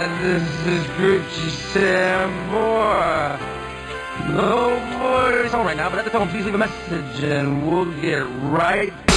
This is Gucci Samboy. No voice on right now, but at the tone, please leave a message and we'll get right